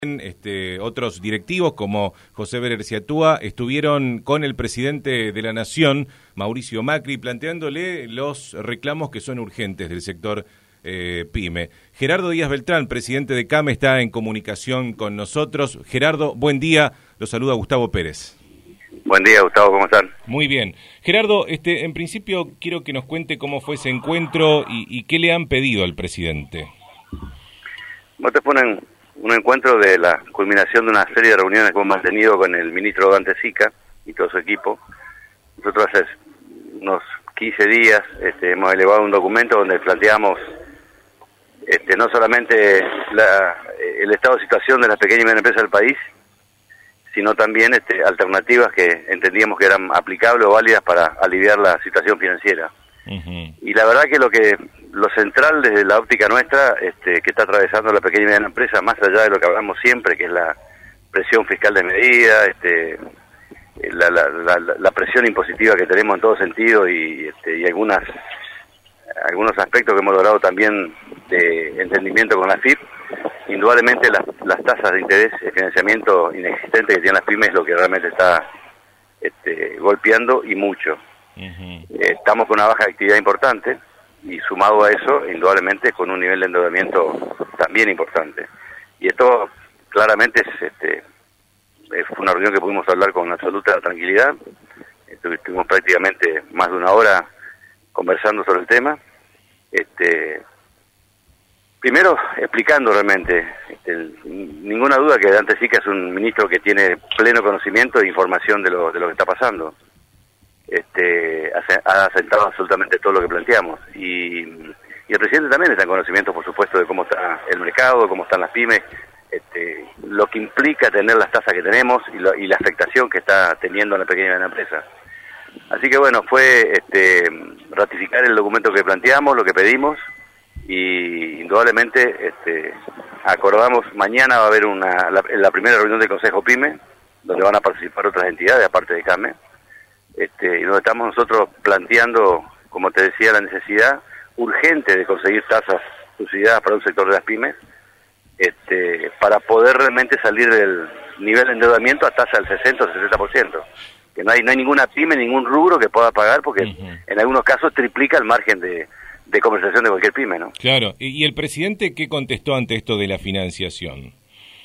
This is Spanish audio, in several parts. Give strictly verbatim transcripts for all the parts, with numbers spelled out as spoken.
Este, otros directivos como José Bererciatúa estuvieron con el presidente de la Nación, Mauricio Macri, planteándole los reclamos que son urgentes del sector eh, PYME. Gerardo Díaz Beltrán, presidente de CAME, está en comunicación con nosotros. Gerardo, buen día, lo saluda Gustavo Pérez. Buen día, Gustavo, ¿cómo están? Muy bien. Gerardo, este, en principio quiero que nos cuente cómo fue ese encuentro y, y qué le han pedido al presidente. Vos te ponen un encuentro de la culminación de una serie de reuniones que hemos mantenido con el ministro Dante Sica y todo su equipo. Nosotros hace unos quince días este, hemos elevado un documento donde planteamos este, no solamente la, el estado de situación de las pequeñas y medianas empresas del país, sino también este, alternativas que entendíamos que eran aplicables o válidas para aliviar la situación financiera. Uh-huh. Y la verdad que lo que lo central desde la óptica nuestra este, que está atravesando la pequeña y mediana empresa, más allá de lo que hablamos siempre, que es la presión fiscal de medida, este, la, la, la, la presión impositiva que tenemos en todo sentido y, este, y algunas algunos aspectos que hemos logrado también de entendimiento con la F I P, indudablemente las, las tasas de interés de financiamiento inexistente que tienen las pymes es lo que realmente está este, golpeando y mucho. Uh-huh. Eh, estamos con una baja de actividad importante y sumado a eso, indudablemente con un nivel de endeudamiento también importante. Y esto claramente es, este, fue una reunión que pudimos hablar con absoluta tranquilidad. Estuvimos prácticamente más de una hora conversando sobre el tema. Este, primero, explicando realmente, este, el, ninguna duda que Dante Sica es un ministro que tiene pleno conocimiento e información de lo, de lo que está pasando. Este, ha asentado absolutamente todo lo que planteamos y, y el presidente también está en conocimiento, por supuesto, de cómo está el mercado, cómo están las pymes, este, lo que implica tener las tasas que tenemos y, lo, y la afectación que está teniendo en la pequeña y mediana empresa. Así que bueno, fue este, ratificar el documento que planteamos, lo que pedimos y indudablemente este, acordamos, mañana va a haber una la, la primera reunión del Consejo PYME, donde van a participar otras entidades aparte de CAME. Este, y donde estamos nosotros planteando, como te decía, la necesidad urgente de conseguir tasas subsidiadas para un sector de las pymes, este, para poder realmente salir del nivel de endeudamiento a tasa del sesenta o sesenta por ciento. Que no hay, no hay ninguna pyme, ningún rubro que pueda pagar, porque uh-huh. en algunos casos triplica el margen de, de conversación de cualquier pyme, ¿no? Claro, ¿y el presidente qué contestó ante esto de la financiación?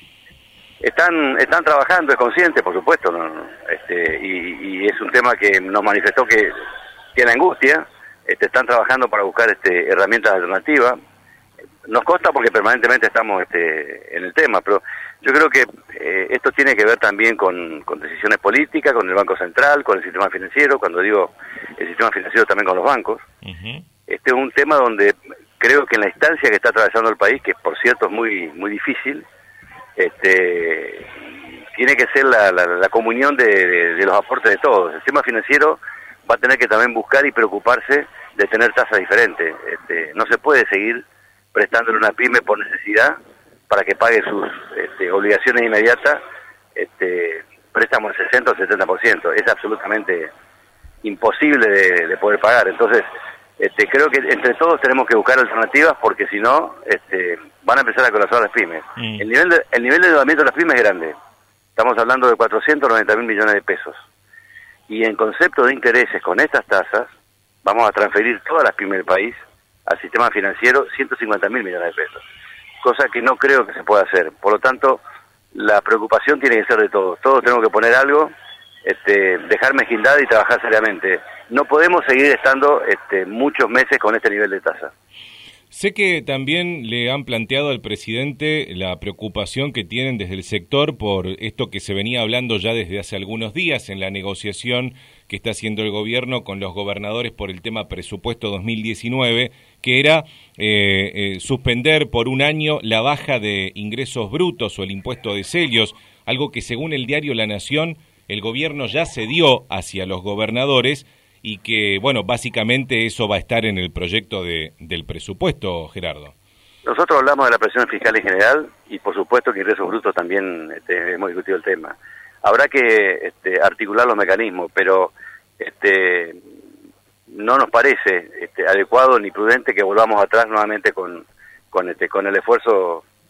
Están están trabajando, es consciente, por supuesto, ¿no? este, y, y es un tema que nos manifestó que tiene angustia. Este, están trabajando para buscar este, herramientas alternativas. Nos consta porque permanentemente estamos este, en el tema, pero yo creo que eh, esto tiene que ver también con, con decisiones políticas, con el Banco Central, con el sistema financiero. Cuando digo el sistema financiero, también con los bancos. Uh-huh. Este es un tema donde creo que en la instancia que está atravesando el país, que por cierto es muy muy difícil, Este, tiene que ser la, la, la comunión de, de, de los aportes de todos. El sistema financiero va a tener que también buscar y preocuparse de tener tasas diferentes. Este, no se puede seguir prestándole una pyme por necesidad para que pague sus este, obligaciones inmediatas, este, préstamos del sesenta o setenta por ciento. Es absolutamente imposible de, de poder pagar. Entonces, Este, creo que entre todos tenemos que buscar alternativas porque si no este, van a empezar a colapsar las pymes. Mm. El nivel de, el nivel de endeudamiento de las pymes es grande. Estamos hablando de cuatrocientos noventa mil millones de pesos. Y en concepto de intereses con estas tasas, vamos a transferir todas las pymes del país al sistema financiero ciento cincuenta mil millones de pesos. Cosa que no creo que se pueda hacer. Por lo tanto, la preocupación tiene que ser de todos. Todos tenemos que poner algo, este, dejar mezquindad y trabajar seriamente. No podemos seguir estando este, muchos meses con este nivel de tasa. Sé que también le han planteado al presidente la preocupación que tienen desde el sector por esto que se venía hablando ya desde hace algunos días en la negociación que está haciendo el gobierno con los gobernadores por el tema presupuesto dos mil diecinueve, que era eh, eh, suspender por un año la baja de ingresos brutos o el impuesto de sellos, algo que según el diario La Nación el gobierno ya cedió hacia los gobernadores y que, bueno, básicamente eso va a estar en el proyecto de, del presupuesto, Gerardo. Nosotros hablamos de la presión fiscal en general y por supuesto que ingresos brutos también este, hemos discutido el tema. Habrá que este, articular los mecanismos, pero este, no nos parece este, adecuado ni prudente que volvamos atrás nuevamente con, con, este, con el esfuerzo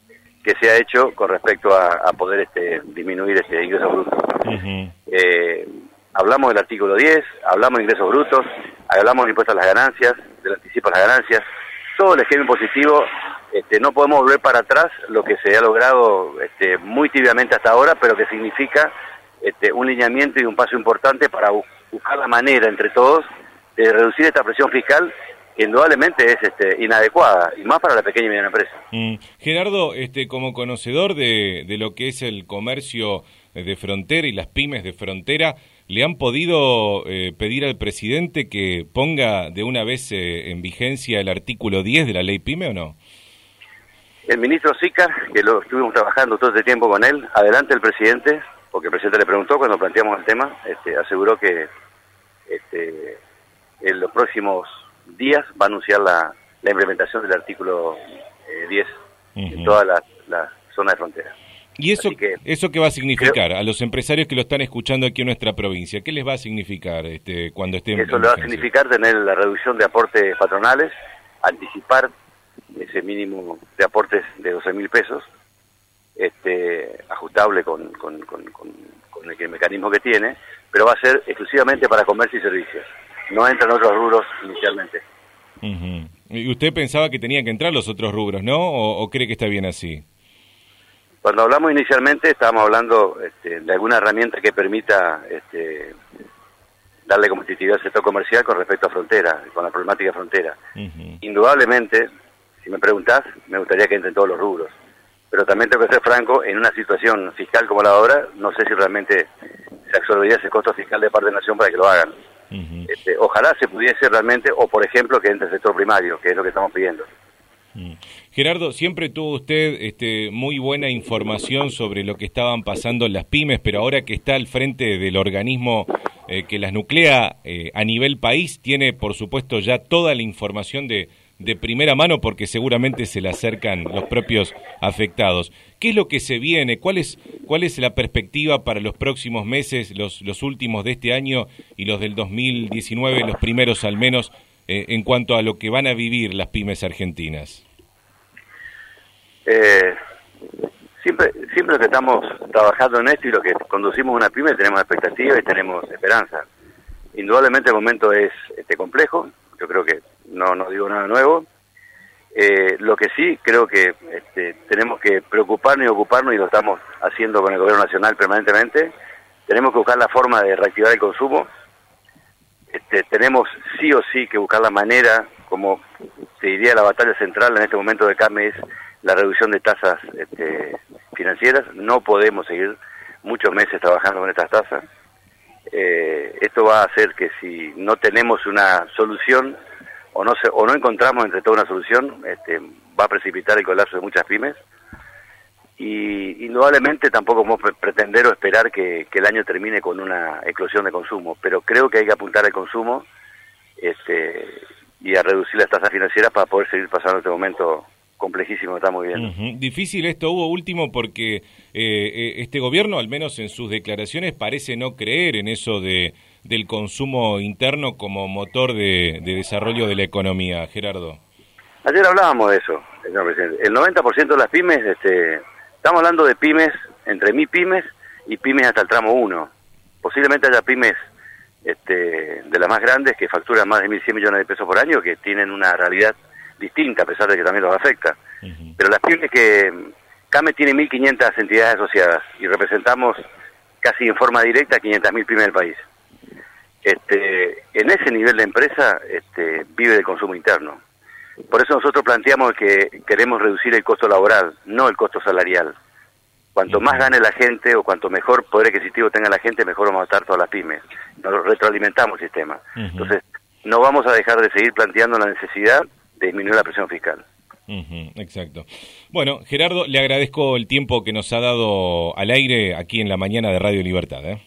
que se ha hecho con respecto a, a poder este, disminuir este ingresos brutos. Uh-huh. eh, hablamos del artículo diez, hablamos de ingresos brutos, hablamos de impuestos a las ganancias, del anticipo a las ganancias, todo el esquema impositivo. Este, no podemos volver para atrás lo que se ha logrado este, muy tibiamente hasta ahora, pero que significa este, un lineamiento y un paso importante para buscar la manera entre todos de reducir esta presión fiscal, que indudablemente es este, inadecuada, y más para la pequeña y mediana empresa. Mm. Gerardo, este, como conocedor de, de lo que es el comercio de frontera y las pymes de frontera, ¿le han podido eh, pedir al presidente que ponga de una vez eh, en vigencia el artículo diez de la ley PYME o no? El ministro Sica, que lo estuvimos trabajando todo este tiempo con él, adelante el presidente, porque el presidente le preguntó cuando planteamos el tema, este, aseguró que este, en los próximos días va a anunciar la, la implementación del artículo eh, diez uh-huh. en todas las la zonas de frontera. ¿Y eso, que, eso qué va a significar creo, a los empresarios que lo están escuchando aquí en nuestra provincia? ¿Qué les va a significar este, cuando estén? Eso le va a significar tener la reducción de aportes patronales, anticipar ese mínimo de aportes de doce mil pesos, este, ajustable con, con, con, con, con el, el mecanismo que tiene, pero va a ser exclusivamente para comercio y servicios. No entran otros rubros inicialmente. Uh-huh. ¿Y usted pensaba que tenían que entrar los otros rubros, no? ¿O, o cree que está bien así? Cuando hablamos inicialmente estábamos hablando este, de alguna herramienta que permita este, darle competitividad al sector comercial con respecto a frontera, con la problemática de frontera. Uh-huh. Indudablemente, si me preguntás, me gustaría que entren todos los rubros. Pero también tengo que ser franco, en una situación fiscal como la de ahora, no sé si realmente se absorbería ese costo fiscal de parte de la nación para que lo hagan. Uh-huh. Este, ojalá se pudiese realmente, o por ejemplo, que entre el sector primario, que es lo que estamos pidiendo. Uh-huh. Gerardo, siempre tuvo usted este, muy buena información sobre lo que estaban pasando en las pymes, pero ahora que está al frente del organismo eh, que las nuclea eh, a nivel país, tiene por supuesto ya toda la información de, de primera mano, porque seguramente se le acercan los propios afectados. ¿Qué es lo que se viene? ¿Cuál es, cuál es la perspectiva para los próximos meses, los, los últimos de este año y los del dos mil diecinueve, los primeros al menos, eh, en cuanto a lo que van a vivir las pymes argentinas? Eh, siempre siempre que estamos trabajando en esto y lo que conducimos una pyme tenemos expectativas y tenemos esperanza. Indudablemente el momento es este complejo, yo creo que no, no digo nada nuevo. Eh, lo que sí creo que este, tenemos que preocuparnos y ocuparnos, y lo estamos haciendo con el gobierno nacional permanentemente. Tenemos que buscar la forma de reactivar el consumo. Este, tenemos sí o sí que buscar la manera, como se diría la batalla central en este momento de C A M E, es la reducción de tasas este, financieras. No podemos seguir muchos meses trabajando con estas tasas. Eh, esto va a hacer que si no tenemos una solución o no se, o no encontramos entre todos una solución, este, va a precipitar el colapso de muchas pymes. Y indudablemente tampoco podemos pretender o esperar que, que el año termine con una eclosión de consumo, pero creo que hay que apuntar al consumo este, y a reducir las tasas financieras para poder seguir pasando este momento complejísimo que estamos viviendo. Uh-huh. Difícil esto, Hugo, último, porque eh, este gobierno, al menos en sus declaraciones, parece no creer en eso de del consumo interno como motor de, de desarrollo de la economía. Gerardo. Ayer hablábamos de eso, señor presidente. El noventa por ciento de las pymes, este, estamos hablando de pymes, entre mi pymes y pymes hasta el tramo uno. Posiblemente haya pymes este, de las más grandes que facturan más de mil cien millones de pesos por año, que tienen una realidad distinta, a pesar de que también los afecta. Uh-huh. Pero las pymes que... C A M E tiene mil quinientas entidades asociadas y representamos casi en forma directa quinientas mil pymes del país. Este, en ese nivel de empresa este, vive del consumo interno. Por eso nosotros planteamos que queremos reducir el costo laboral, no el costo salarial. Cuanto más gane la gente o cuanto mejor poder adquisitivo tenga la gente, mejor vamos a estar todas las pymes. Nos retroalimentamos el sistema. Uh-huh. Entonces, no vamos a dejar de seguir planteando la necesidad de disminuir la presión fiscal. Uh-huh, exacto. Bueno, Gerardo, le agradezco el tiempo que nos ha dado al aire aquí en la mañana de Radio Libertad, ¿eh?